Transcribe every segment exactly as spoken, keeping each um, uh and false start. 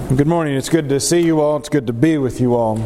Good morning. It's good to see you all. It's good to be with you all.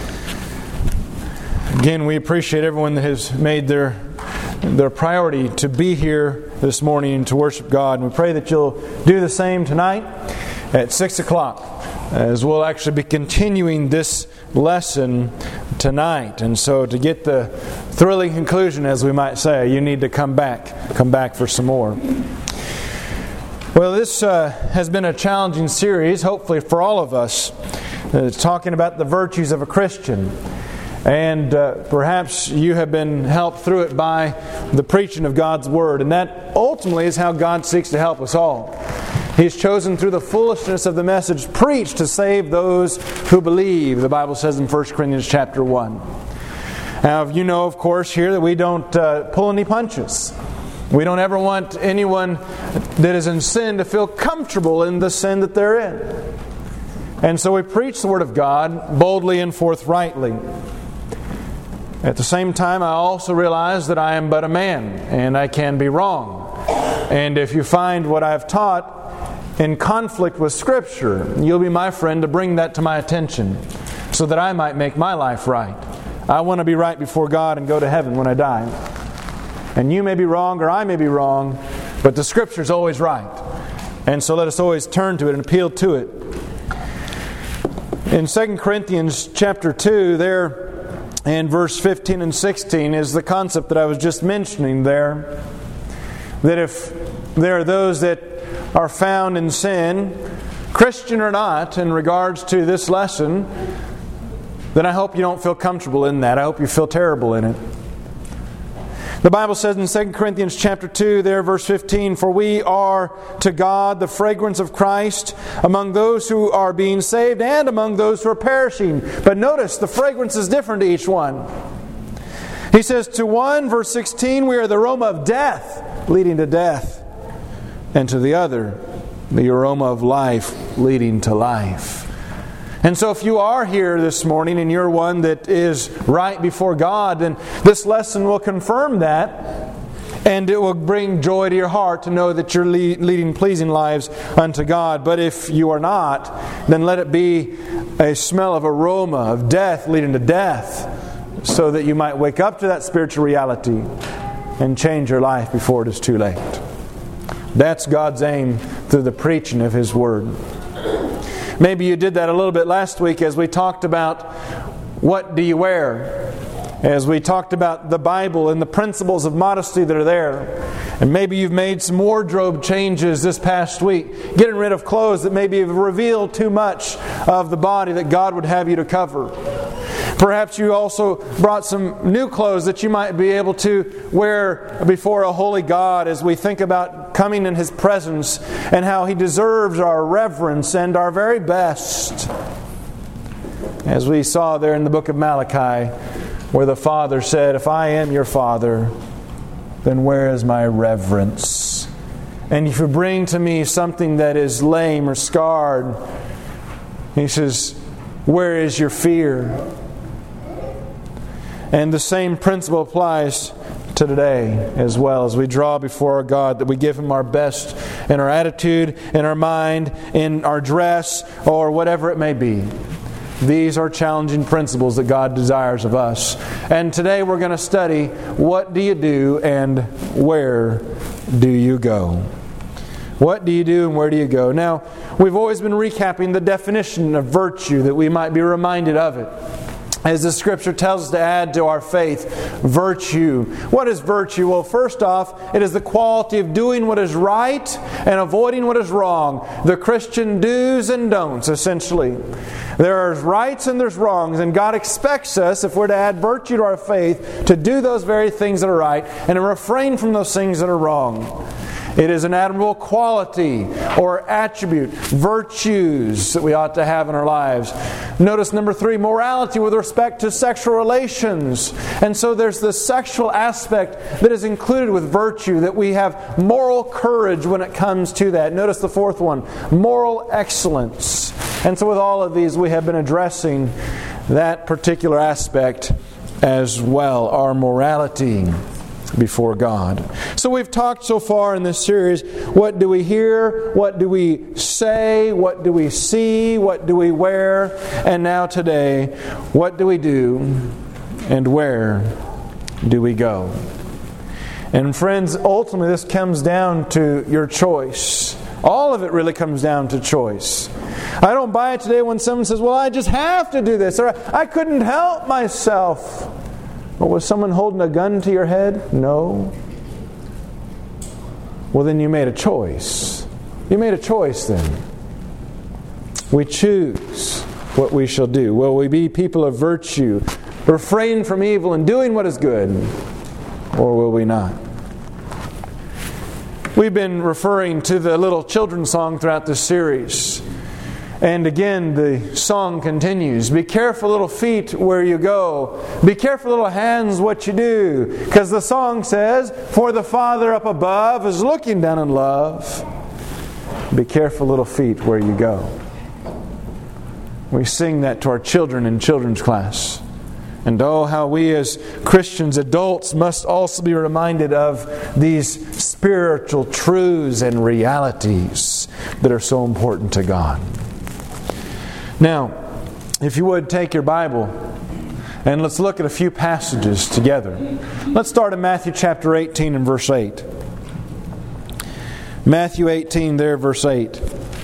Again, we appreciate everyone that has made their their priority to be here this morning and to worship God. And we pray that you'll do the same tonight at six o'clock, as we'll actually be continuing this lesson tonight. And so to get the thrilling conclusion, as we might say, you need to come back. Come back for some more. Well, this uh, has been a challenging series, hopefully for all of us. Uh, it's talking about the virtues of a Christian. And uh, perhaps you have been helped through it by the preaching of God's Word. And that ultimately is how God seeks to help us all. He's chosen through the foolishness of the message preached to save those who believe, the Bible says in First Corinthians chapter one. Now, you know, of course, here that we don't uh, pull any punches. We don't ever want anyone that is in sin to feel comfortable in the sin that they're in. And so we preach the Word of God boldly and forthrightly. At the same time, I also realize that I am but a man, and I can be wrong. And if you find what I've taught in conflict with Scripture, you'll be my friend to bring that to my attention, so that I might make my life right. I want to be right before God and go to heaven when I die. And you may be wrong, or I may be wrong, but the Scripture is always right. And so let us always turn to it and appeal to it. In Second Corinthians chapter two, there in verse fifteen and sixteen is the concept that I was just mentioning there. That if there are those that are found in sin, Christian or not, in regards to this lesson, then I hope you don't feel comfortable in that. I hope you feel terrible in it. The Bible says in Second Corinthians chapter two, there, verse fifteen, "For we are to God the fragrance of Christ among those who are being saved and among those who are perishing." But notice, the fragrance is different to each one. He says, to one, verse sixteen, "We are the aroma of death, leading to death. And to the other, the aroma of life, leading to life." And so if you are here this morning and you're one that is right before God, then this lesson will confirm that, and it will bring joy to your heart to know that you're leading pleasing lives unto God. But if you are not, then let it be a smell of aroma of death leading to death, so that you might wake up to that spiritual reality and change your life before it is too late. That's God's aim through the preaching of His Word. Maybe you did that a little bit last week as we talked about what do you wear, as we talked about the Bible and the principles of modesty that are there. And maybe you've made some wardrobe changes this past week, getting rid of clothes that maybe have revealed too much of the body that God would have you to cover. Perhaps you also brought some new clothes that you might be able to wear before a holy God as we think about coming in His presence and how He deserves our reverence and our very best. As we saw there in the book of Malachi, where the Father said, "If I am your Father, then where is my reverence? And if you bring to me something that is lame or scarred," He says, "where is your fear?" And the same principle applies to today as well, as we draw before our God, that we give Him our best in our attitude, in our mind, in our dress, or whatever it may be. These are challenging principles that God desires of us. And today we're going to study, what do you do and where do you go? What do you do and where do you go? Now, we've always been recapping the definition of virtue, that we might be reminded of it. As the Scripture tells us to add to our faith, virtue. What is virtue? Well, first off, it is the quality of doing what is right and avoiding what is wrong. The Christian do's and don'ts, essentially. There are rights and there's wrongs, and God expects us, if we're to add virtue to our faith, to do those very things that are right and to refrain from those things that are wrong. It is an admirable quality or attribute, virtues that we ought to have in our lives. Notice number three, morality with respect to sexual relations. And so there's the sexual aspect that is included with virtue, that we have moral courage when it comes to that. Notice the fourth one, moral excellence. And so with all of these, we have been addressing that particular aspect as well, our morality. before God. So we've talked so far in this series, what do we hear? What do we say? What do we see? What do we wear? And now today, what do we do? And where do we go? And friends, ultimately this comes down to your choice. All of it really comes down to choice. I don't buy it today when someone says, well, I just have to do this, or I couldn't help myself. Well, was someone holding a gun to your head? No. Well, then you made a choice. You made a choice then. We choose what we shall do. Will we be people of virtue, refrain from evil and doing what is good? Or will we not? We've been referring to the little children's song throughout this series. And again, the song continues. Be careful, little feet, where you go. Be careful, little hands, what you do. Because the song says, for the Father up above is looking down in love. Be careful, little feet, where you go. We sing that to our children in children's class. And oh, how we as Christians, adults, must also be reminded of these spiritual truths and realities that are so important to God. Now, if you would, take your Bible and let's look at a few passages together. Let's start in Matthew chapter eighteen and verse eight. Matthew eighteen there, verse eight.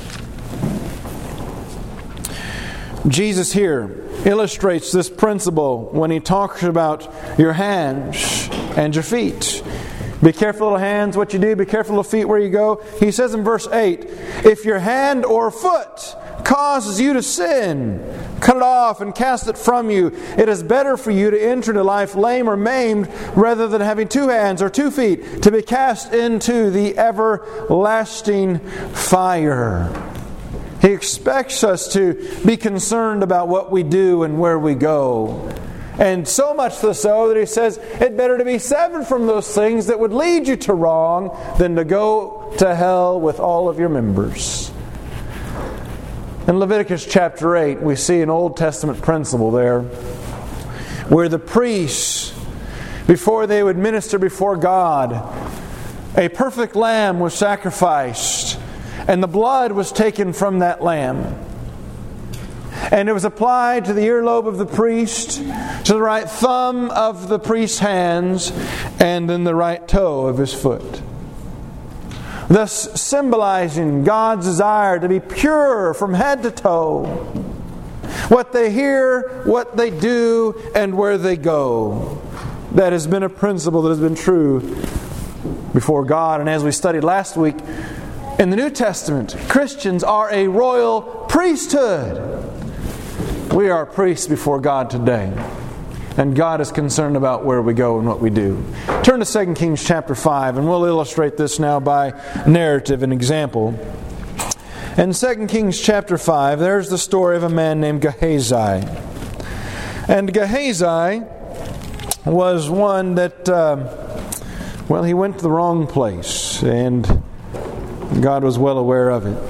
Jesus here illustrates this principle when He talks about your hands and your feet. Be careful, little hands, what you do. Be careful, little feet, where you go. He says in verse eight, if your hand or foot causes you to sin, cut it off and cast it from you. It is better for you to enter into life lame or maimed rather than having two hands or two feet to be cast into the everlasting fire. He expects us to be concerned about what we do and where we go. And so much so that He says it's better to be severed from those things that would lead you to wrong than to go to hell with all of your members. In Leviticus chapter eight, we see an Old Testament principle there where the priests, before they would minister before God, a perfect lamb was sacrificed and the blood was taken from that lamb. And it was applied to the earlobe of the priest, to the right thumb of the priest's hands, and then the right toe of his foot. Thus symbolizing God's desire to be pure from head to toe. What they hear, what they do, and where they go. That has been a principle that has been true before God. And as we studied last week, in the New Testament, Christians are a royal priesthood. We are priests before God today. And God is concerned about where we go and what we do. Turn to Second Kings chapter five, and we'll illustrate this now by narrative and example. In Second Kings chapter five, there's the story of a man named Gehazi. And Gehazi was one that, uh, well, he went to the wrong place, and God was well aware of it.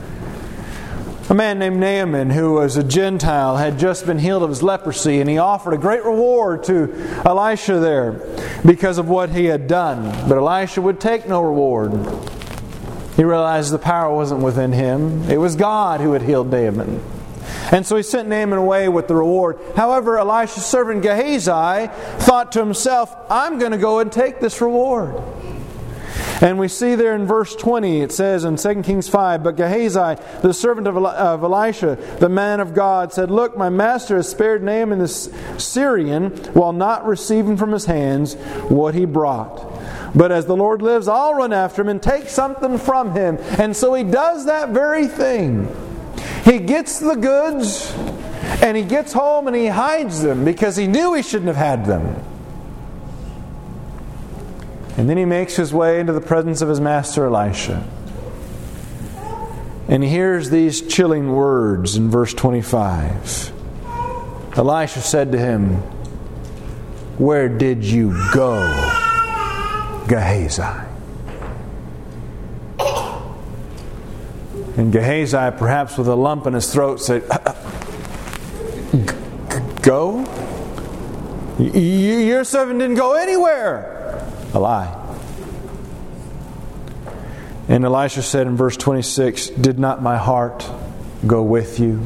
A man named Naaman, who was a Gentile, had just been healed of his leprosy, and he offered a great reward to Elisha there because of what he had done. But Elisha would take no reward. He realized the power wasn't within him. It was God who had healed Naaman. And so he sent Naaman away with the reward. However, Elisha's servant Gehazi thought to himself, I'm going to go and take this reward. And we see there in verse twenty, it says in Second Kings five, but Gehazi, the servant of Elisha, the man of God, said, look, my master has spared Naaman the Syrian while not receiving from his hands what he brought. But as the Lord lives, I'll run after him and take something from him. And so he does that very thing. He gets the goods and he gets home and he hides them because he knew he shouldn't have had them. And then he makes his way into the presence of his master Elisha. And he hears these chilling words in verse twenty-five. Elisha said to him, where did you go, Gehazi? And Gehazi, perhaps with a lump in his throat, said, Go? Your servant didn't go anywhere. a lie. And Elisha said in verse twenty-six, "Did not my heart go with you?"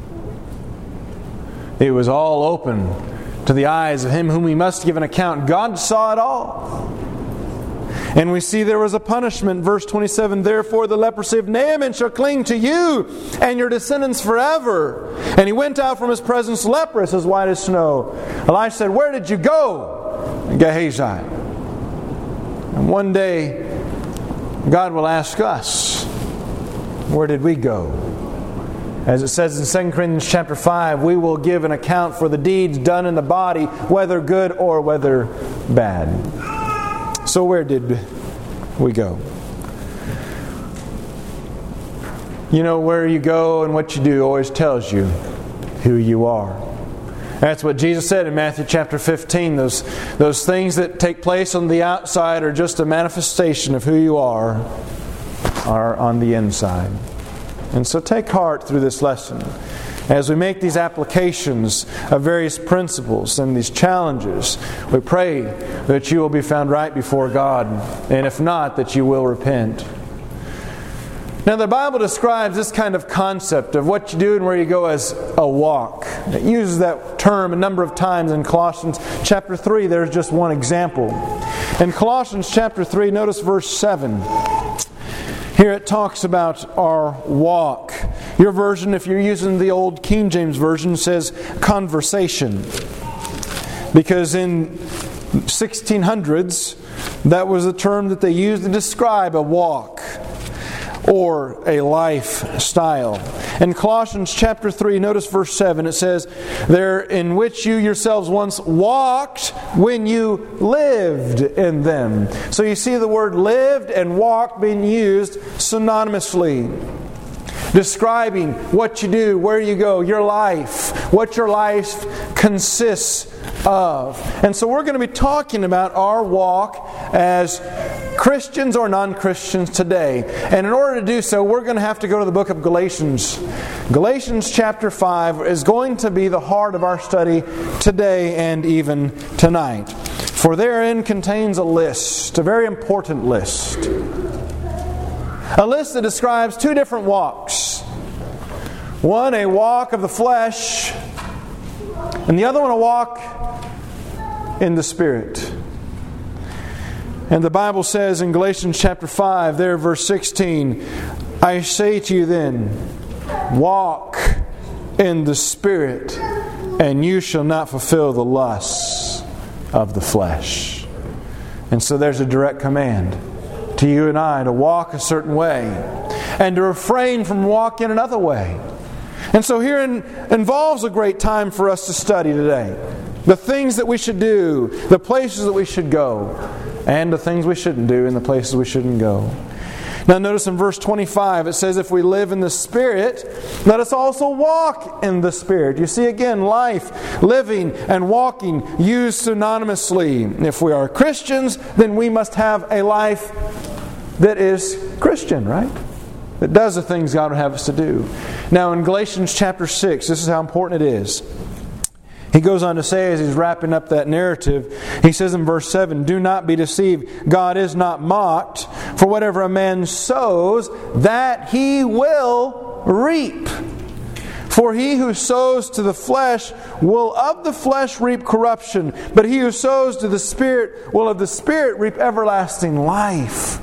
It was all open to the eyes of him whom he must give an account. God saw it all. And we see there was a punishment. Verse twenty-seven, "Therefore the leprosy of Naaman shall cling to you and your descendants forever." And he went out from his presence leprous as white as snow. Elisha said, "Where did you go?" Gehazi. And one day God will ask us, where did we go? As it says in Second Corinthians chapter five, we will give an account for the deeds done in the body, whether good or whether bad. So where did we go? You know, where you go and what you do always tells you who you are. That's what Jesus said in Matthew chapter fifteen. Those, those things that take place on the outside are just a manifestation of who you are, are on the inside. And so take heart through this lesson as we make these applications of various principles and these challenges. We pray that you will be found right before God, and if not, that you will repent. Now, the Bible describes this kind of concept of what you do and where you go as a walk. It uses that term a number of times in Colossians chapter three. There's just one example. In Colossians chapter three, notice verse seven. Here it talks about our walk. Your version, if you're using the old King James Version, says conversation. Because in sixteen hundreds, that was a term that they used to describe a walk or a lifestyle. In Colossians chapter three, notice verse seven, it says, "There in which you yourselves once walked when you lived in them." So you see the word lived and walked being used synonymously, describing what you do, where you go, your life, what your life consists of. And so we're going to be talking about our walk as Christians or non-Christians today. And in order to do so, we're going to have to go to the book of Galatians. Galatians chapter five is going to be the heart of our study today and even tonight. For therein contains a list, a very important list. A list that describes two different walks. One, a walk of the flesh, and the other one, a walk in the Spirit. And the Bible says in Galatians chapter five, there verse sixteen, "I say to you then, walk in the Spirit, and you shall not fulfill the lusts of the flesh." And so there's a direct command to you and I to walk a certain way and to refrain from walking another way. And so here in, involves a great time for us to study today. The things that we should do, the places that we should go, and the things we shouldn't do and the places we shouldn't go. Now notice in verse twenty-five it says, "If we live in the Spirit, let us also walk in the Spirit." You see again, life, living, and walking used synonymously. If we are Christians, then we must have a life that is Christian, right? That does the things God would have us to do. Now in Galatians chapter six, this is how important it is. He goes on to say, as he's wrapping up that narrative, he says in verse seven, "Do not be deceived. God is not mocked. For whatever a man sows, that he will reap. For he who sows to the flesh will of the flesh reap corruption. But he who sows to the Spirit will of the Spirit reap everlasting life."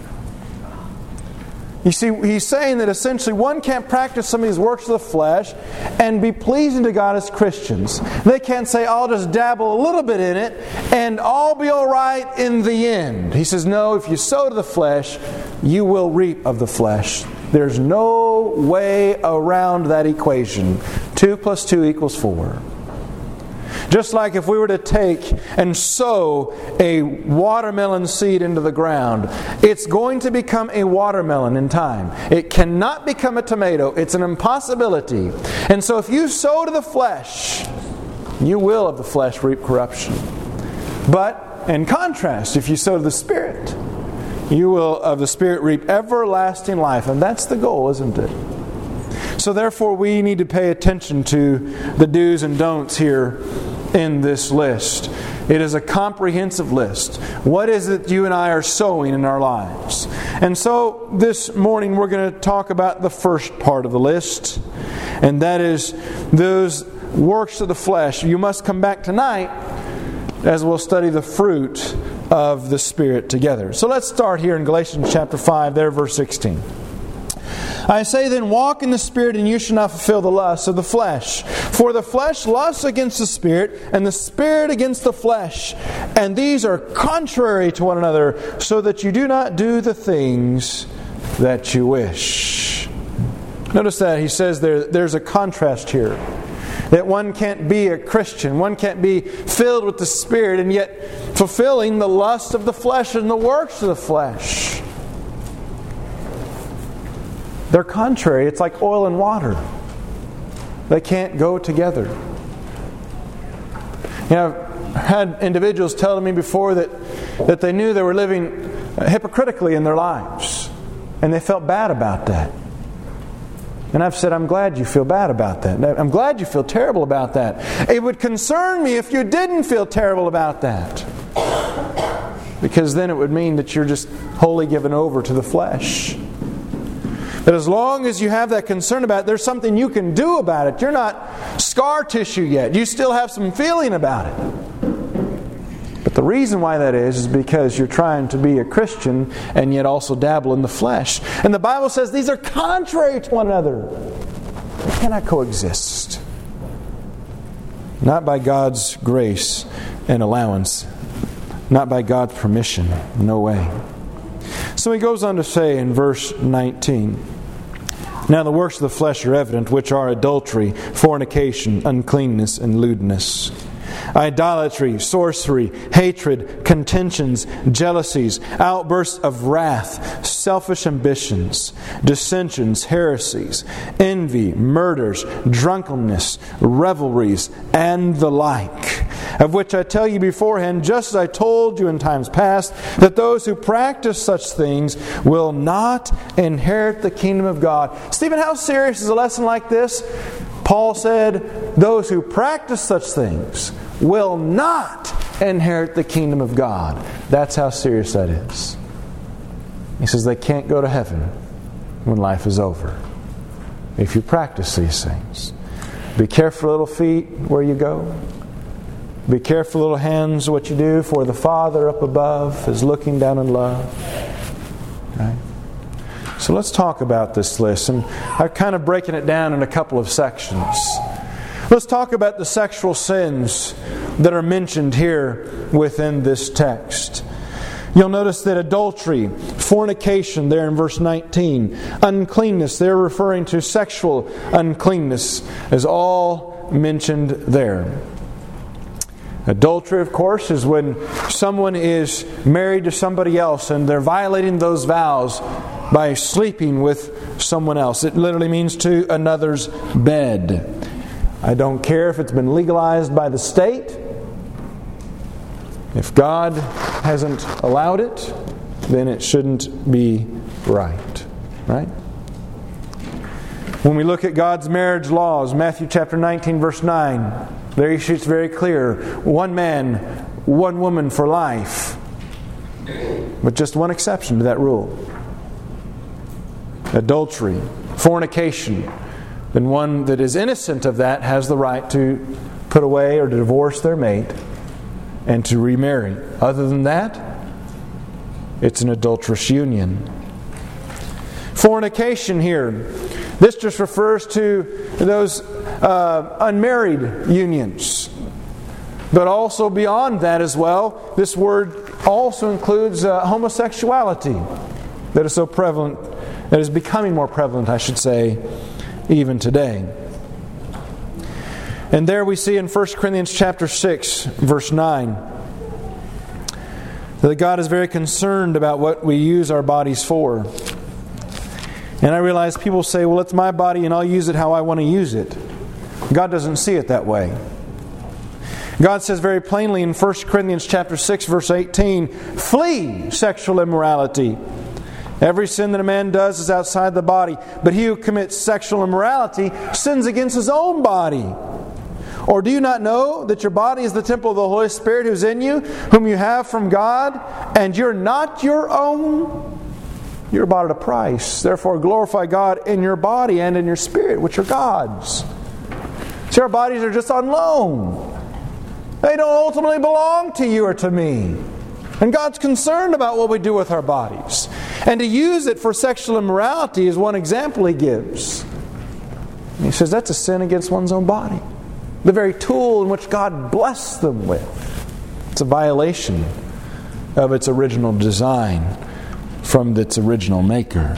You see, he's saying that essentially one can't practice some of these works of the flesh and be pleasing to God as Christians. They can't say, "I'll just dabble a little bit in it and I'll be all right in the end." He says, no, if you sow to the flesh, you will reap of the flesh. There's no way around that equation. Two plus two equals four. Just like if we were to take and sow a watermelon seed into the ground, it's going to become a watermelon in time. It cannot become a tomato. It's an impossibility. And so if you sow to the flesh, you will of the flesh reap corruption. But in contrast, if you sow to the Spirit, you will of the Spirit reap everlasting life. And that's the goal, isn't it? So therefore we need to pay attention to the do's and don'ts here in this list. It is a comprehensive list. What is it you and I are sowing in our lives? And so this morning we're going to talk about the first part of the list, and that is those works of the flesh. You must come back tonight as we'll study the fruit of the Spirit together. So let's start here in Galatians chapter five, there, verse sixteen. I say then, walk in the Spirit, and you shall not fulfill the lusts of the flesh. For the flesh lusts against the Spirit, and the Spirit against the flesh. And these are contrary to one another, so that you do not do the things that you wish. Notice that he says there, there's a contrast here. That one can't be a Christian, one can't be filled with the Spirit, and yet fulfilling the lust of the flesh and the works of the flesh. They're contrary. It's like oil and water. They can't go together. You know, I've had individuals tell me before that, that they knew they were living hypocritically in their lives. And they felt bad about that. And I've said, I'm glad you feel bad about that. I'm glad you feel terrible about that. It would concern me if you didn't feel terrible about that. Because then it would mean that you're just wholly given over to the flesh. But as long as you have that concern about it, there's something you can do about it. You're not scar tissue yet. You still have some feeling about it. But the reason why that is, is because you're trying to be a Christian and yet also dabble in the flesh. And the Bible says these are contrary to one another. They cannot coexist. Not by God's grace and allowance. Not by God's permission. No way. So he goes on to say in verse nineteen, now the works of the flesh are evident, which are adultery, fornication, uncleanness, and lewdness, idolatry, sorcery, hatred, contentions, jealousies, outbursts of wrath, selfish ambitions, dissensions, heresies, envy, murders, drunkenness, revelries, and the like, of which I tell you beforehand, just as I told you in times past, that those who practice such things will not inherit the kingdom of God. Stephen, how serious is a lesson like this? Paul said, those who practice such things will not inherit the kingdom of God. That's how serious that is. He says they can't go to heaven when life is over if you practice these things. Be careful, little feet, where you go. Be careful, little hands, what you do, for the Father up above is looking down in love. Right? So let's talk about this list. And I'm kind of breaking it down in a couple of sections. Let's talk about the sexual sins that are mentioned here within this text. You'll notice that adultery, fornication there in verse nineteen, uncleanness, they're referring to sexual uncleanness, is all mentioned there. Adultery, of course, is when someone is married to somebody else and they're violating those vows by sleeping with someone else. It literally means to another's bed. I don't care if it's been legalized by the state. If God hasn't allowed it, then it shouldn't be right. Right? When we look at God's marriage laws, Matthew chapter nineteen, verse nine, there he shoots very clear. One man, one woman for life. But just one exception to that rule. Adultery, fornication. Then one that is innocent of that has the right to put away or to divorce their mate and to remarry. Other than that, it's an adulterous union. Fornication here, this just refers to those uh, unmarried unions. But also beyond that as well, this word also includes uh, homosexuality that is so prevalent, that is becoming more prevalent, I should say, even today. And there we see in First Corinthians chapter six, verse nine, that God is very concerned about what we use our bodies for. And I realize people say, well, it's my body and I'll use it how I want to use it. God doesn't see it that way. God says very plainly in First Corinthians chapter six, verse eighteen, flee sexual immorality. Every sin that a man does is outside the body, but he who commits sexual immorality sins against his own body. Or do you not know that your body is the temple of the Holy Spirit who's in you, whom you have from God, and you're not your own? You're bought at a price. Therefore glorify God in your body and in your spirit, which are God's. See, our bodies are just on loan. They don't ultimately belong to you or to me. And God's concerned about what we do with our bodies. And to use it for sexual immorality is one example He gives. And He says that's a sin against one's own body. The very tool in which God blessed them with. It's a violation of its original design from its original maker.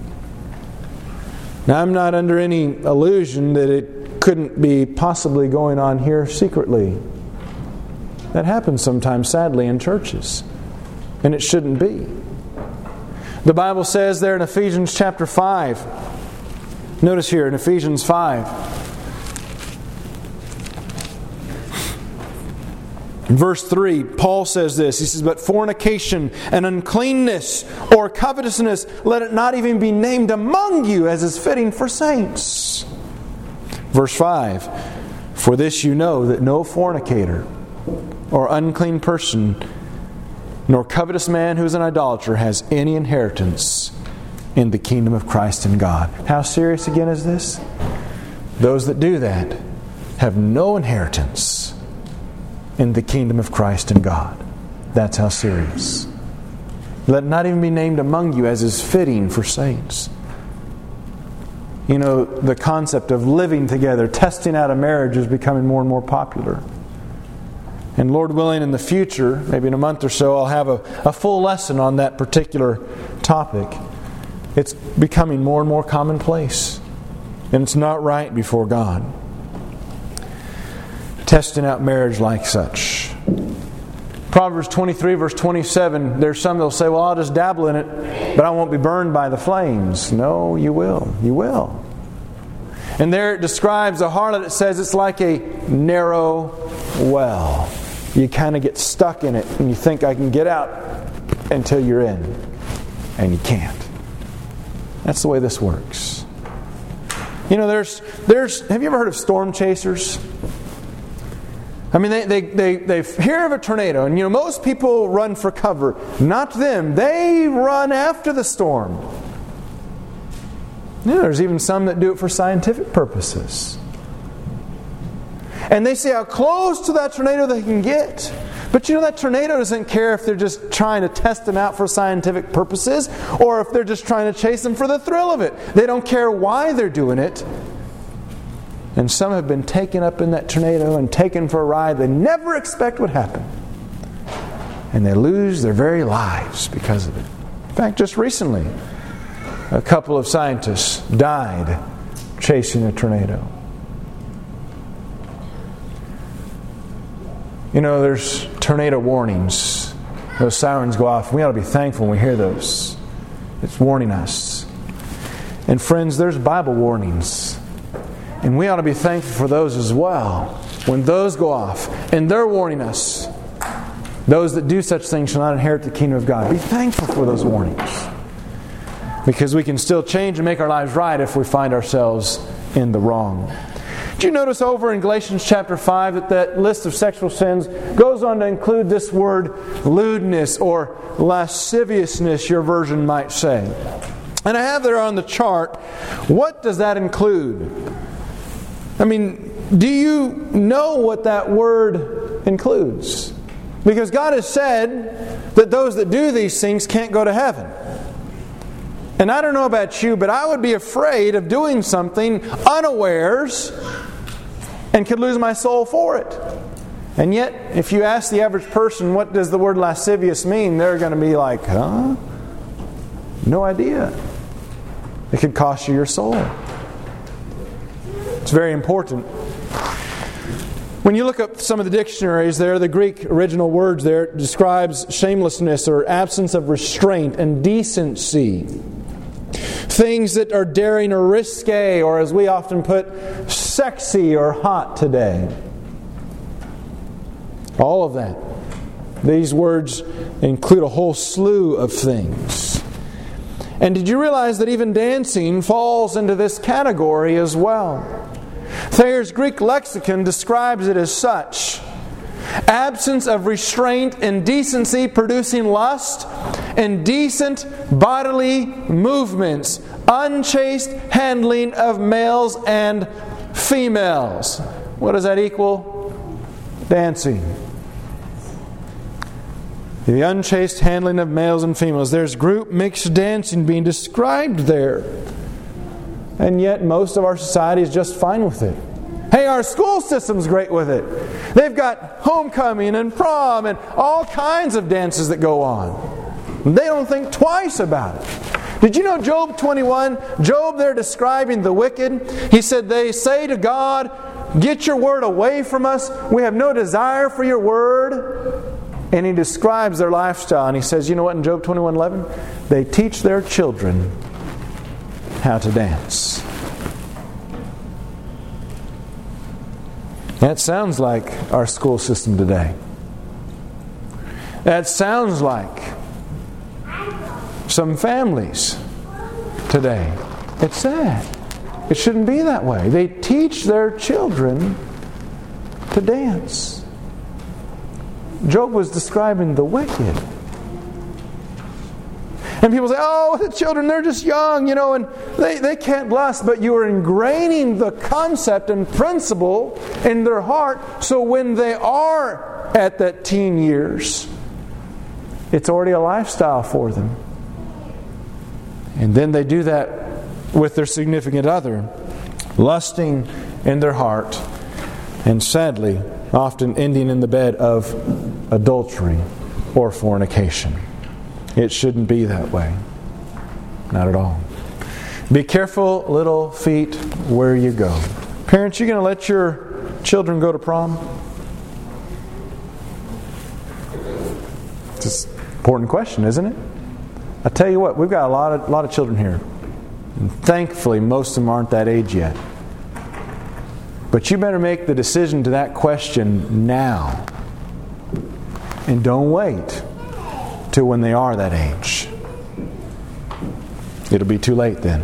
Now, I'm not under any illusion that it couldn't be possibly going on here secretly. That happens sometimes, sadly, in churches. And it shouldn't be. The Bible says there in Ephesians chapter five. Notice here in Ephesians five. In verse three, Paul says this. He says, "But fornication and uncleanness or covetousness, let it not even be named among you as is fitting for saints." Verse five, "For this you know that no fornicator or unclean person, nor covetous man who is an idolater has any inheritance in the kingdom of Christ and God." How serious again is this? Those that do that have no inheritance in the kingdom of Christ and God. That's how serious. Let not even be named among you as is fitting for saints. You know, the concept of living together, testing out a marriage is becoming more and more popular. And Lord willing, in the future, maybe in a month or so, I'll have a, a full lesson on that particular topic. It's becoming more and more commonplace. And it's not right before God. Testing out marriage like such. Proverbs twenty-three, verse twenty-seven, there's some that will say, well, I'll just dabble in it, but I won't be burned by the flames. No, you will. You will. And there it describes a harlot. It says it's like a narrow well. You kind of get stuck in it and you think, I can get out, until you're in. And you can't. That's the way this works. You know, there's, there's, have you ever heard of storm chasers? I mean, they, they, they, they hear of a tornado, and you know, most people run for cover. Not them. They run after the storm. You know, there's even some that do it for scientific purposes. And they see how close to that tornado they can get. But you know, that tornado doesn't care if they're just trying to test them out for scientific purposes, or if they're just trying to chase them for the thrill of it. They don't care why they're doing it. And some have been taken up in that tornado and taken for a ride they never expect would happen. And they lose their very lives because of it. In fact, just recently, a couple of scientists died chasing a tornado. You know, there's tornado warnings. Those sirens go off. We ought to be thankful when we hear those. It's warning us. And friends, there's Bible warnings. And we ought to be thankful for those as well. When those go off, and they're warning us, those that do such things shall not inherit the kingdom of God. Be thankful for those warnings. Because we can still change and make our lives right if we find ourselves in the wrong. Did you notice over in Galatians chapter five that that list of sexual sins goes on to include this word lewdness or lasciviousness, your version might say. And I have there on the chart, what does that include? I mean, do you know what that word includes? Because God has said that those that do these things can't go to heaven. And I don't know about you, but I would be afraid of doing something unawares and could lose my soul for it. And yet, if you ask the average person, what does the word lascivious mean? They're going to be like, huh? No idea. It could cost you your soul. It's very important. When you look up some of the dictionaries there, the Greek original words there describes shamelessness or absence of restraint and decency. Things that are daring or risque, or as we often put, sexy or hot today. All of that. These words include a whole slew of things. And did you realize that even dancing falls into this category as well? Thayer's Greek lexicon describes it as such: absence of restraint and decency producing lust, indecent bodily movements, unchaste handling of males and females. What does that equal? Dancing. The unchaste handling of males and females. There's group mixed dancing being described there. And yet most of our society is just fine with it. Hey, our school system's great with it. They've got homecoming and prom and all kinds of dances that go on. They don't think twice about it. Did you know Job twenty-one? Job there describing the wicked. He said, they say to God, get your word away from us. We have no desire for your word. And he describes their lifestyle. And he says, you know what in Job twenty-one eleven? They teach their children how to dance. That sounds like our school system today. That sounds like some families today. It's sad. It shouldn't be that way. They teach their children to dance. Job was describing the wicked. And people say, oh, the children, they're just young, you know, and they, they can't lust. But you are ingraining the concept and principle in their heart, so when they are at that teen years, it's already a lifestyle for them. And then they do that with their significant other, lusting in their heart, and sadly, often ending in the bed of adultery or fornication. It shouldn't be that way. Not at all. Be careful, little feet, where you go. Parents, you going to let your children go to prom? It's an important question, isn't it? I tell you what, we've got a lot of, lot of children here. And thankfully, most of them aren't that age yet. But you better make the decision to that question now. And don't wait till when they are that age. It'll be too late then.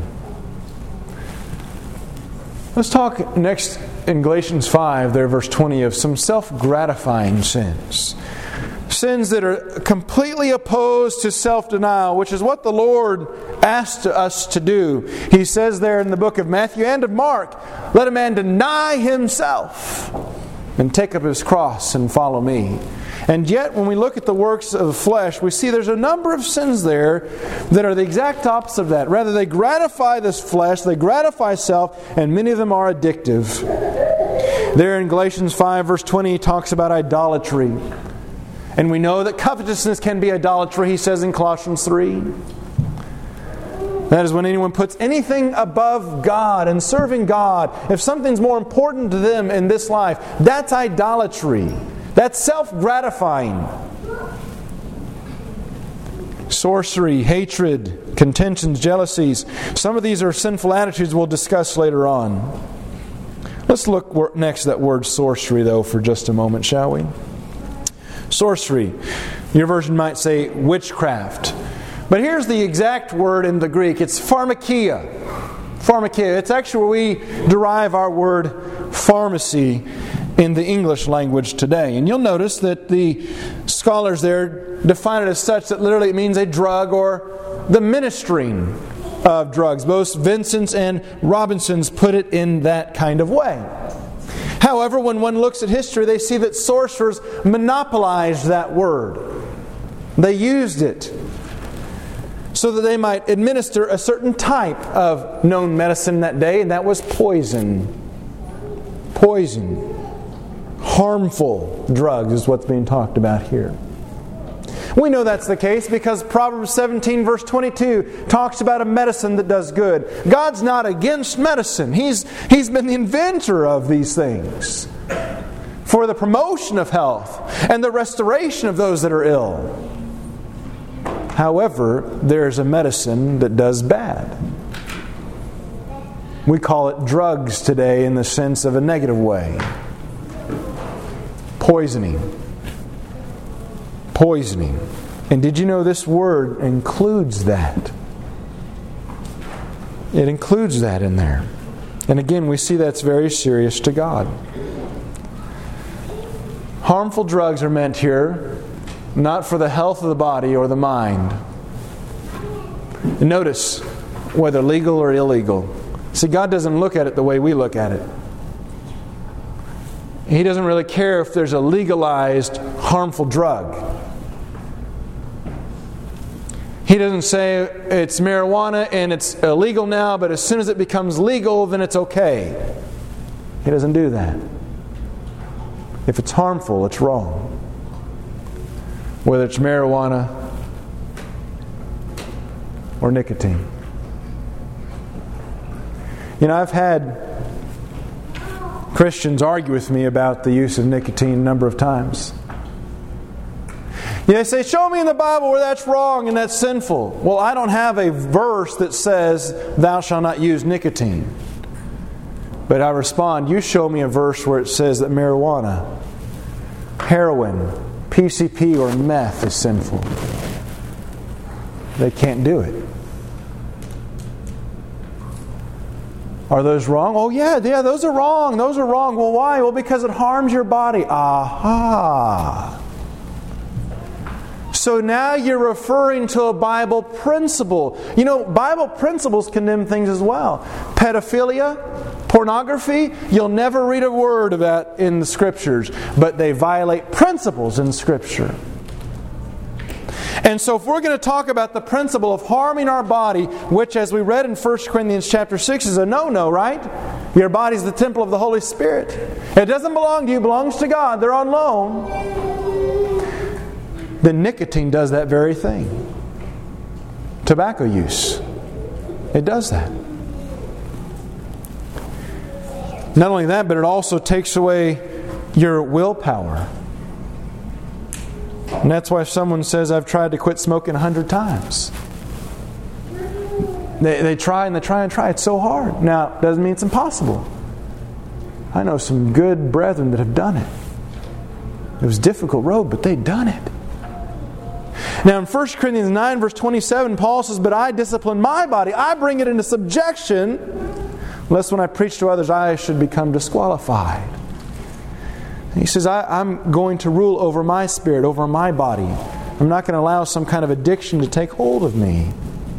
Let's talk next in Galatians five, there, verse twenty, of some self-gratifying sins. Sins that are completely opposed to self-denial, which is what the Lord asked us to do. He says there in the book of Matthew and of Mark, let a man deny himself and take up his cross and follow me. And yet, when we look at the works of the flesh, we see there's a number of sins there that are the exact opposite of that. Rather, they gratify this flesh, they gratify self, and many of them are addictive. There in Galatians five, verse twenty, he talks about idolatry. And we know that covetousness can be idolatry, he says in Colossians three. That is when anyone puts anything above God and serving God. If something's more important to them in this life, that's idolatry. That's self-gratifying. Sorcery, hatred, contentions, jealousies. Some of these are sinful attitudes we'll discuss later on. Let's look next at that word sorcery, though, for just a moment, shall we? Sorcery. Your version might say witchcraft. But here's the exact word in the Greek. It's pharmakia. Pharmakia. It's actually where we derive our word pharmacy in the English language today. And you'll notice that the scholars there define it as such that literally it means a drug or the ministering of drugs. Both Vincent's and Robinson's put it in that kind of way. However, when one looks at history, they see that sorcerers monopolized that word. They used it so that they might administer a certain type of known medicine that day, and that was poison. Poison. Harmful drugs is what's being talked about here. We know that's the case because Proverbs seventeen verse twenty-two talks about a medicine that does good. God's not against medicine. He's, he's been the inventor of these things for the promotion of health and the restoration of those that are ill. However, there's a medicine that does bad. We call it drugs today in the sense of a negative way. Poisoning. Poisoning. And did you know this word includes that? It includes that in there. And again, we see that's very serious to God. Harmful drugs are meant here not for the health of the body or the mind. And notice, whether legal or illegal. See, God doesn't look at it the way we look at it. He doesn't really care if there's a legalized harmful drug. He doesn't say it's marijuana and it's illegal now, but as soon as it becomes legal, then it's okay. He doesn't do that. If it's harmful, it's wrong. Whether it's marijuana or nicotine. You know, I've had Christians argue with me about the use of nicotine a number of times. Yeah, they say, show me in the Bible where that's wrong and that's sinful. Well, I don't have a verse that says, thou shalt not use nicotine. But I respond, you show me a verse where it says that marijuana, heroin, P C P, or meth is sinful. They can't do it. Are those wrong? Oh yeah, yeah, those are wrong. Those are wrong. Well, why? Well, because it harms your body. Aha! So now you're referring to a Bible principle. You know, Bible principles condemn things as well. Pedophilia, pornography, you'll never read a word of that in the Scriptures, but they violate principles in Scripture. And so if we're going to talk about the principle of harming our body, which as we read in First Corinthians chapter six is a no-no, right? Your body's the temple of the Holy Spirit. It doesn't belong to you, it belongs to God. They're on loan. Then nicotine does that very thing. Tobacco use. It does that. Not only that, but it also takes away your willpower. And that's why if someone says, I've tried to quit smoking a hundred times. They, they try and they try and try. It's so hard. Now, it doesn't mean it's impossible. I know some good brethren that have done it. It was a difficult road, but they've done it. Now in First Corinthians nine verse twenty-seven, Paul says, but I discipline my body. I bring it into subjection, lest when I preach to others I should become disqualified. And he says, I, I'm going to rule over my spirit, over my body. I'm not going to allow some kind of addiction to take hold of me.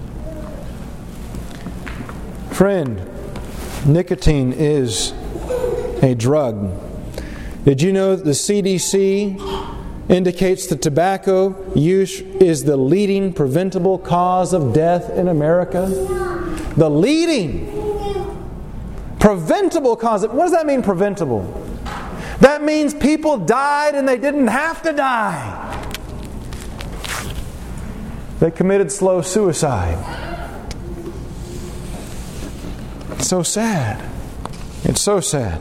Friend, nicotine is a drug. Did you know that the C D C indicates that tobacco use is the leading preventable cause of death in America? The leading preventable cause. What does that mean, preventable? That means people died and they didn't have to die. They committed slow suicide. It's so sad. It's so sad.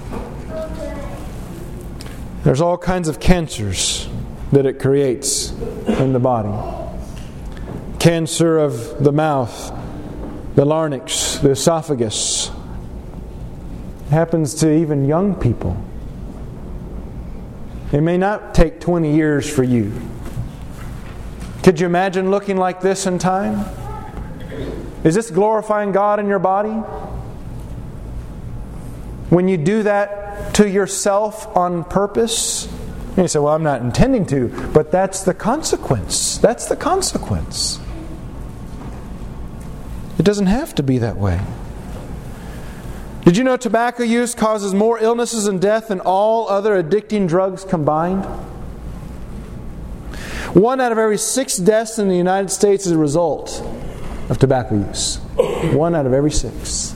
There's all kinds of cancers that it creates in the body. Cancer of the mouth, the larynx, the esophagus. It happens to even young people. It may not take twenty years for you. Could you imagine looking like this in time? Is this glorifying God in your body? When you do that to yourself on purpose? And you say, well, I'm not intending to. But that's the consequence. That's the consequence. It doesn't have to be that way. Did you know tobacco use causes more illnesses and death than all other addicting drugs combined? One out of every six deaths in the United States is a result of tobacco use. One out of every six.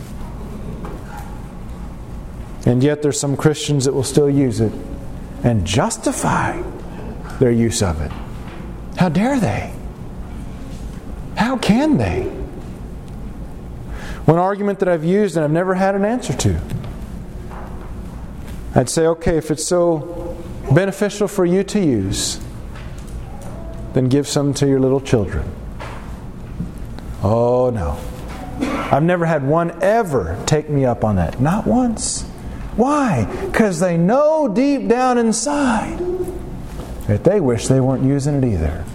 And yet there's some Christians that will still use it and justify their use of it. How dare they? How can they? One argument that I've used and I've never had an answer to. I'd say, okay, if it's so beneficial for you to use, then give some to your little children. Oh no. I've never had one ever take me up on that. Not once. Why? Because they know deep down inside that they wish they weren't using it either.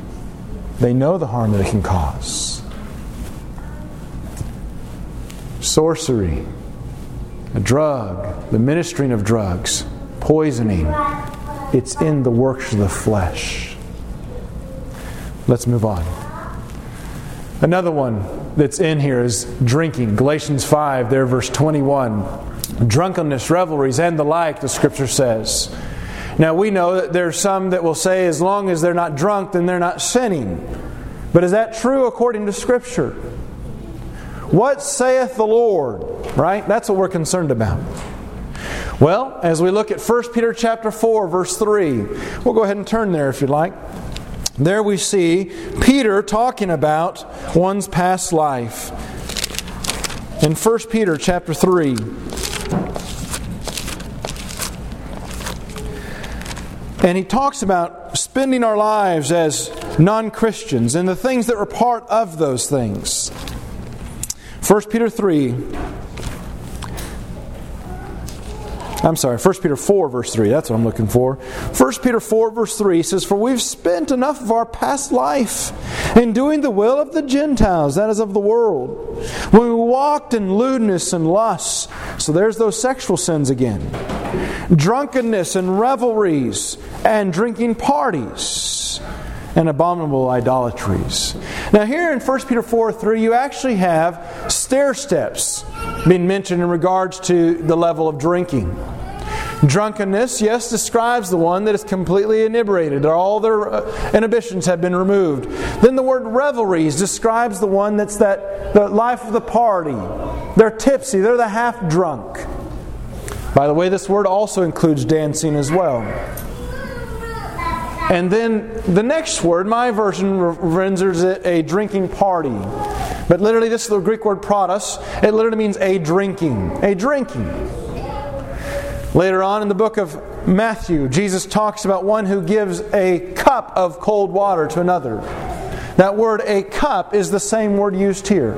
They know the harm that it can cause. sorcery, a drug, the ministering of drugs, poisoning. It's in the works of the flesh. Let's move on. Another one that's in here is drinking. Galatians five, there, verse twenty-one. Drunkenness, revelries, and the like, the Scripture says. Now we know that there's some that will say as long as they're not drunk, then they're not sinning. But is that true according to Scripture? What saith the Lord? Right? That's what we're concerned about. Well, as we look at First Peter chapter four, verse three, we'll go ahead and turn there if you'd like. There we see Peter talking about one's past life. In First Peter chapter three, and he talks about spending our lives as non-Christians and the things that were part of those things. First Peter three, I'm sorry, First Peter four, verse three. That's what I'm looking for. First Peter four, verse three says, "For we've spent enough of our past life in doing the will of the Gentiles, that is, of the world, when we walked in lewdness and lust." So there's those sexual sins again. "Drunkenness and revelries and drinking parties and abominable idolatries." Now here in First Peter four, three, you actually have stair steps being mentioned in regards to the level of drinking. Drunkenness, yes, describes the one that is completely inebriated. All their inhibitions have been removed. Then the word revelries describes the one that's that the life of the party. They're tipsy. They're the half drunk. By the way, this word also includes dancing as well. And then the next word, my version renders it a drinking party. But literally, this is the Greek word protos. It literally means a drinking. A drinking. Later on in the book of Matthew, Jesus talks about one who gives a cup of cold water to another. That word, a cup, is the same word used here.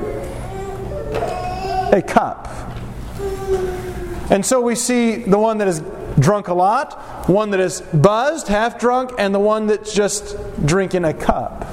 A cup. And so we see the one that is drunk a lot, one that is buzzed, half drunk, and the one that's just drinking a cup.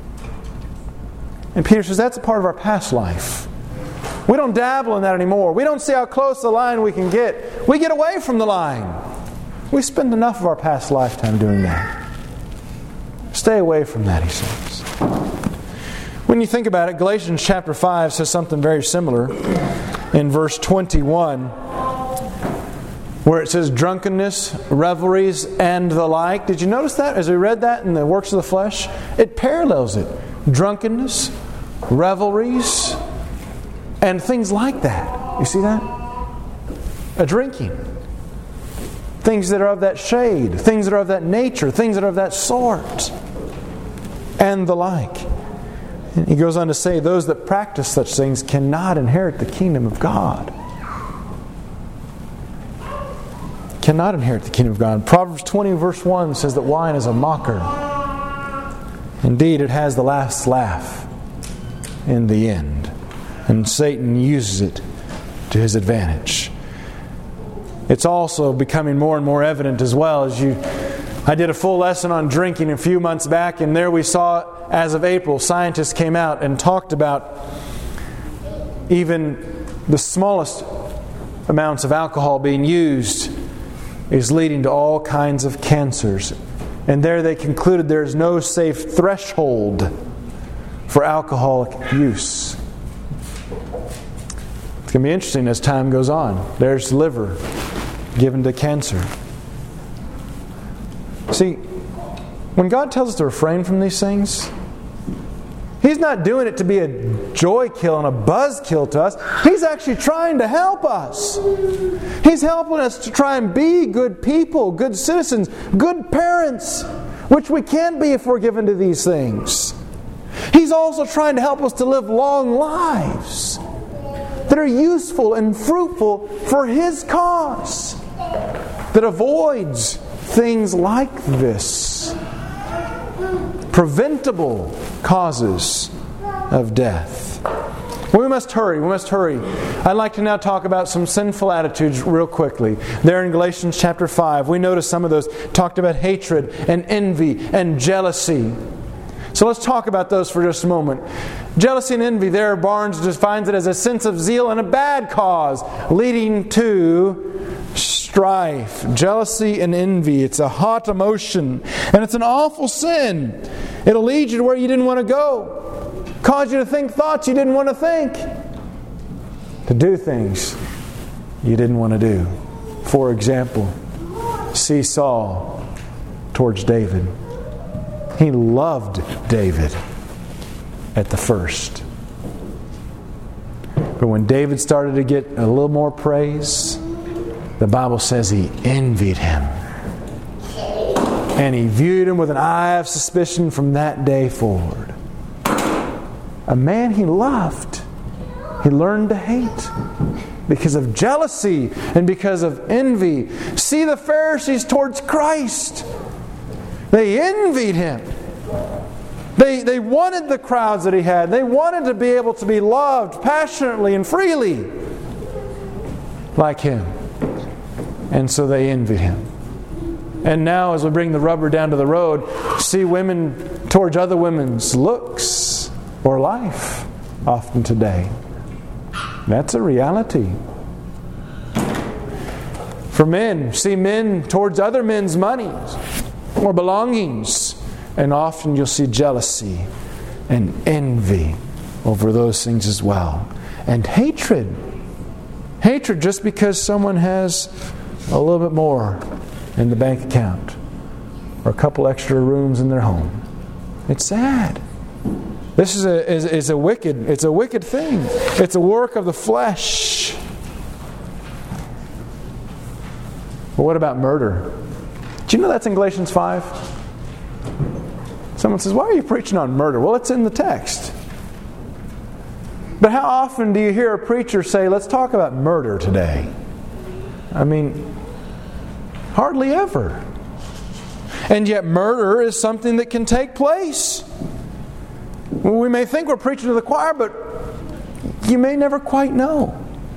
And Peter says that's a part of our past life. We don't dabble in that anymore. We don't see how close the line we can get. We get away from the line. We spend enough of our past lifetime doing that. Stay away from that, he says. When you think about it, Galatians chapter five says something very similar in verse twenty-one, where it says drunkenness, revelries, and the like. Did you notice that as we read that in the works of the flesh? It parallels it. Drunkenness, revelries, and things like that. You see that? A drinking. Things that are of that shade. Things that are of that nature. Things that are of that sort. And the like. And he goes on to say, those that practice such things cannot inherit the kingdom of God. Cannot inherit the kingdom of God. Proverbs twenty verse one says that wine is a mocker. Indeed, it has the last laugh in the end. And Satan uses it to his advantage. It's also becoming more and more evident as well as you... I did a full lesson on drinking a few months back, and there we saw, as of April, scientists came out and talked about even the smallest amounts of alcohol being used is leading to all kinds of cancers. And there they concluded there is no safe threshold for alcoholic use. It's going to be interesting as time goes on. There's liver given to cancer. See, when God tells us to refrain from these things, He's not doing it to be a joy kill and a buzz kill to us. He's actually trying to help us. He's helping us to try and be good people, good citizens, good parents, which we can be if we're given to these things. He's also trying to help us to live long lives that are useful and fruitful for His cause, that avoids things like this. Preventable causes of death. We must hurry. We must hurry. I'd like to now talk about some sinful attitudes real quickly. There in Galatians chapter five, we notice some of those talked about hatred and envy and jealousy. So let's talk about those for just a moment. Jealousy and envy, there Barnes defines it as a sense of zeal and a bad cause, leading to strife. Jealousy and envy, it's a hot emotion, and it's an awful sin. It'll lead you to where you didn't want to go, cause you to think thoughts you didn't want to think, to do things you didn't want to do. For example, see Saul towards David. He loved David at the first. But when David started to get a little more praise, the Bible says he envied him. And he viewed him with an eye of suspicion from that day forward. A man he loved, he learned to hate because of jealousy and because of envy. See the Pharisees towards Christ. They envied Him. They, they wanted the crowds that He had. They wanted to be able to be loved passionately and freely like Him. And so they envied Him. And now as we bring the rubber down to the road, see women towards other women's looks or life often today. That's a reality. For men, see men towards other men's monies or belongings. And often you'll see jealousy and envy over those things as well. And hatred. Hatred just because someone has a little bit more in the bank account or a couple extra rooms in their home. It's sad. This is a is, is a wicked, it's a wicked thing. It's a work of the flesh. But what about murder? Do you know that's in Galatians five? Someone says, why are you preaching on murder? Well, it's in the text. But how often do you hear a preacher say, let's talk about murder today? I mean, hardly ever. And yet murder is something that can take place. We may think we're preaching to the choir, but you may never quite know.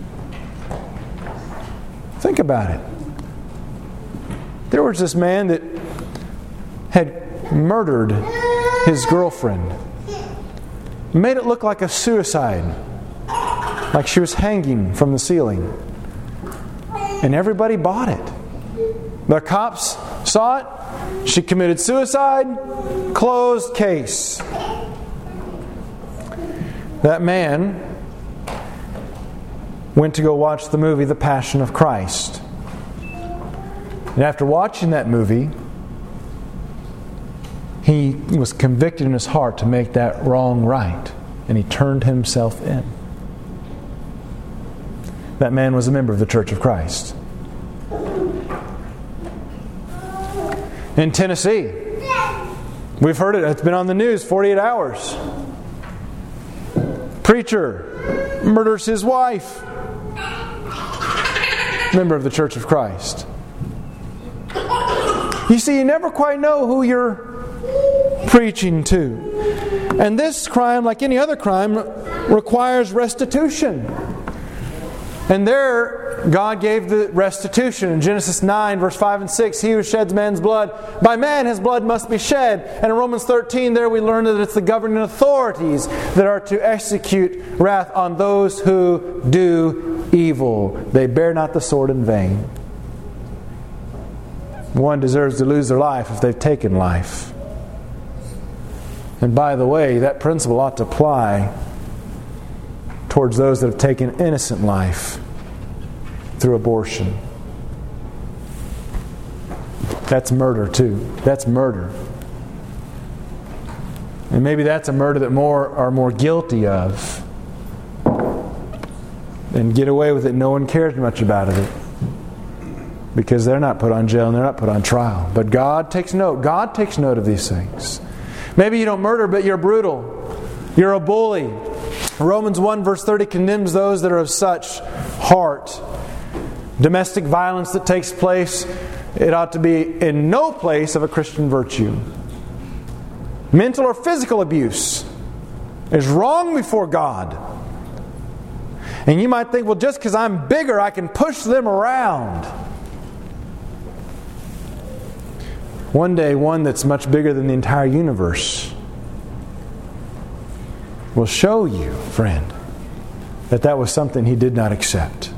Think about it. There was this man that had murdered his girlfriend. Made it look like a suicide. Like she was hanging from the ceiling. And everybody bought it. The cops saw it. She committed suicide. Closed case. That man went to go watch the movie The Passion of Christ. And after watching that movie, he was convicted in his heart to make that wrong right. And he turned himself in. That man was a member of the Church of Christ. In Tennessee, we've heard it. It's been on the news, forty-eight hours. Preacher murders his wife. Member of the Church of Christ. You see, you never quite know who you're preaching to. And this crime, like any other crime, requires restitution. And there, God gave the restitution. In Genesis nine, verse five and six, he who sheds man's blood, by man his blood must be shed. And in Romans thirteen, there we learn that it's the governing authorities that are to execute wrath on those who do evil. They bear not the sword in vain. One deserves to lose their life if they've taken life. And by the way, that principle ought to apply towards those that have taken innocent life through abortion. That's murder too. That's murder. And maybe that's a murder that more are more guilty of. And get away with it. No one cares much about it. Because they're not put on jail and they're not put on trial. But God takes note. God takes note of these things. Maybe you don't murder, but you're brutal. You're a bully. Romans one verse thirty condemns those that are of such heart. Domestic violence that takes place, it ought to be in no place of a Christian virtue. Mental or physical abuse is wrong before God. And you might think, well, just because I'm bigger, I can push them around. One day, one that's much bigger than the entire universe will show you, friend, that that was something He did not accept.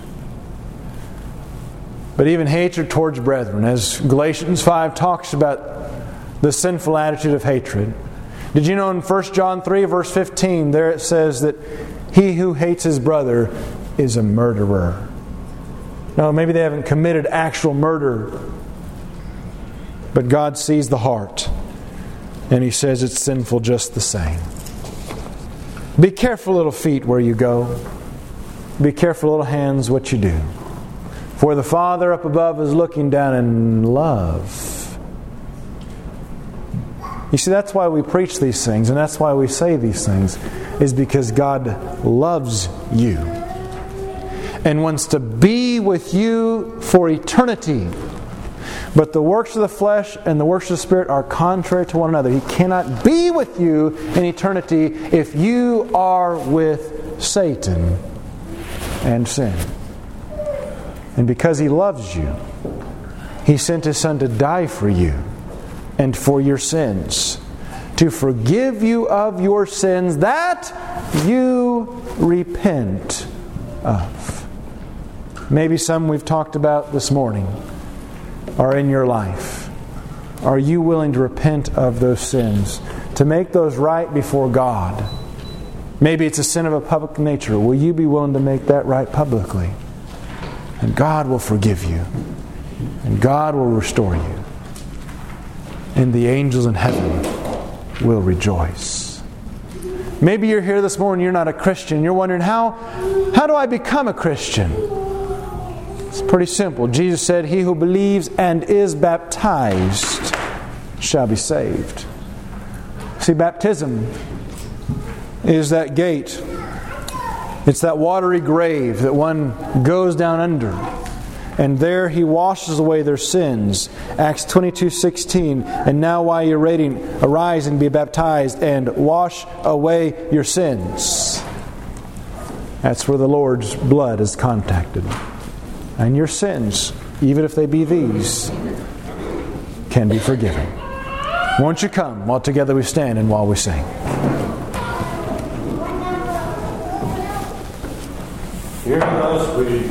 But even hatred towards brethren, as Galatians five talks about the sinful attitude of hatred. Did you know in First John three, verse fifteen, there it says that he who hates his brother is a murderer. No, maybe they haven't committed actual murder, but God sees the heart, and He says it's sinful just the same. Be careful, little feet, where you go. Be careful, little hands, what you do. For the Father up above is looking down in love. You see, that's why we preach these things, and that's why we say these things, is because God loves you and wants to be with you for eternity. But the works of the flesh and the works of the Spirit are contrary to one another. He cannot be with you in eternity if you are with Satan and sin. And because He loves you, He sent His Son to die for you and for your sins, to forgive you of your sins that you repent of. Maybe some we've talked about this morning are in your life. Are you willing to repent of those sins, to make those right before God? Maybe it's a sin of a public nature. Will you be willing to make that right publicly? And God will forgive you. And God will restore you. And the angels in heaven will rejoice. Maybe you're here this morning, you're not a Christian. You're wondering, how, how do I become a Christian? It's pretty simple. Jesus said, he who believes and is baptized shall be saved. See, baptism is that gate. It's that watery grave that one goes down under. And there He washes away their sins. Acts twenty-two sixteen. And now while you're waiting, arise and be baptized and wash away your sins. That's where the Lord's blood is contacted. And your sins, even if they be these, can be forgiven. Won't you come while together we stand and while we sing? Hear the sweet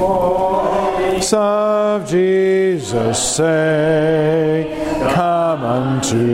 voice of Jesus say, come unto